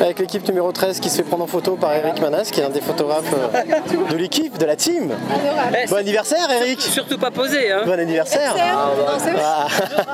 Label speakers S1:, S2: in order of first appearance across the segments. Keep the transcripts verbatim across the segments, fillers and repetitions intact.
S1: avec l'équipe numéro treize qui se fait prendre en photo par Eric Manas, qui est un des photographes euh, de l'équipe, de la team.
S2: Eh,
S1: Bon anniversaire Eric.
S2: Surtout pas posé, hein.
S1: Bon anniversaire. Ah.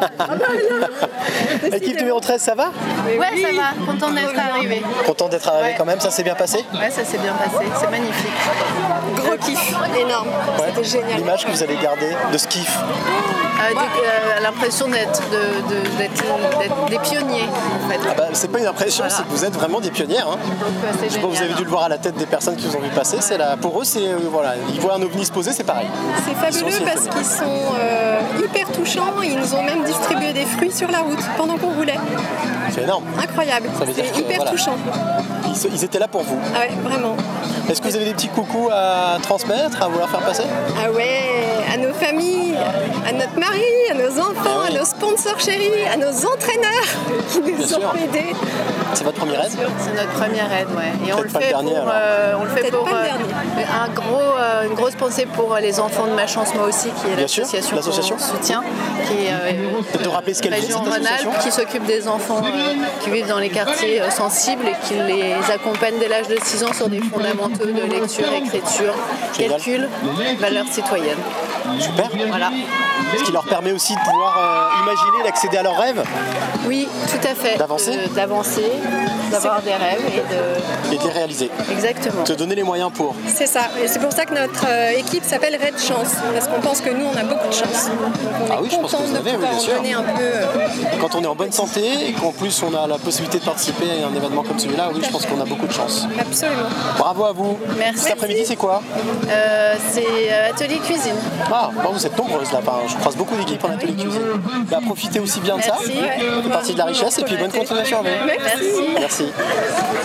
S1: Équipe numéro treize, ça va?
S3: Ouais, ça va, content d'être arrivé.
S1: Content d'être arrivé
S3: Ouais.
S1: quand même, ça s'est bien passé?
S3: Ouais, ça s'est bien passé, c'est magnifique.
S4: Gros kiff, énorme.
S1: Ouais.
S4: C'était génial.
S1: L'image que vous allez garder de ce kiff.
S3: Euh, des- euh, l'impression d'être, de, de- d'être, d'être des pionniers, en fait.
S1: Ah bah, c'est pas une impression,
S3: Voilà.
S1: c'est que vous êtes vraiment des pionnières. Hein.
S3: Donc, euh, c'est
S1: Je sais pas, vous
S3: génial.
S1: avez dû le voir à la tête des personnes qui vous ont vu passer. C'est là, pour eux, c'est euh, voilà, ils voient un ovni se poser, c'est pareil.
S4: C'est
S1: Ils sont
S4: fabuleux
S1: aussi
S4: parce
S1: étonnés.
S4: qu'ils sont euh, hyper touchants. Ils nous ont même distribué des fruits sur la route pendant qu'on roulait.
S1: C'est énorme.
S4: Incroyable.
S1: Ça veut dire
S4: C'est
S1: que,
S4: hyper
S1: voilà.
S4: touchant.
S1: Ils, se- ils étaient là pour vous.
S4: Ah ouais, vraiment.
S1: Est-ce que vous avez des petits coucous à transmettre, à vouloir faire passer?
S4: Ah ouais, à nos familles, à notre mari, à nos enfants,
S1: Ah oui.
S4: à nos sponsors chéris, à nos entraîneurs qui nous
S1: Bien sûr.
S4: ont aidés.
S1: C'est votre première aide?
S3: C'est notre première aide, ouais. Et on
S1: Peut-être
S3: le
S1: pas le
S3: fait
S1: dernier,
S3: pour,
S1: alors.
S3: euh, on le fait
S4: Peut-être
S3: pour
S4: pas le
S3: euh,
S4: dernier.
S3: un gros, euh, une grosse pensée pour les enfants de Ma Chance Moi Aussi, qui est
S1: Bien sûr,
S3: l'association
S1: l'association.
S3: qu'on soutient, qui est euh,
S1: Peut-être de rappeler ce qu'elle fait,
S3: région
S1: cette association.
S3: Rhône-Alpes, qui s'occupe des enfants euh, qui vivent dans les quartiers euh, sensibles et qui les accompagne dès l'âge de six ans sur des fondamentaux de lecture, écriture,
S1: Génial.
S3: calcul, valeurs citoyennes.
S1: Super.
S3: Voilà.
S1: Ce qui leur permet aussi de pouvoir euh, imaginer, d'accéder à leurs rêves
S3: Oui, tout à fait.
S1: D'avancer
S3: De- D'avancer, d'avoir des rêves et de...
S1: et de les réaliser.
S3: Exactement.
S1: Te donner les moyens pour.
S4: C'est ça. Et c'est pour ça que notre euh, équipe s'appelle Red Chance. Parce qu'on pense que nous, on a beaucoup de chance. Donc on
S1: Ah
S4: est
S1: oui, je pense
S4: content
S1: que vous
S4: de
S1: avez, oui,
S4: pouvoir
S1: bien
S4: en
S1: sûr.
S4: donner un peu. euh,
S1: Et quand on est en bonne santé et qu'en plus on a la possibilité de participer à un événement comme celui-là, oui, je pense qu'on a beaucoup de chance.
S4: Absolument.
S1: Bravo à vous.
S3: Merci.
S1: Cet après-midi, c'est quoi?
S3: Euh, c'est euh, atelier cuisine.
S1: Ah, bon, vous êtes nombreuses là. Enfin, je croise beaucoup d'équipes en atelier cuisine. Bah, profitez aussi bien de ça.
S3: Merci.
S1: Ça fait partie de la richesse et puis bonne continuation à vous.
S3: Merci.
S1: Merci.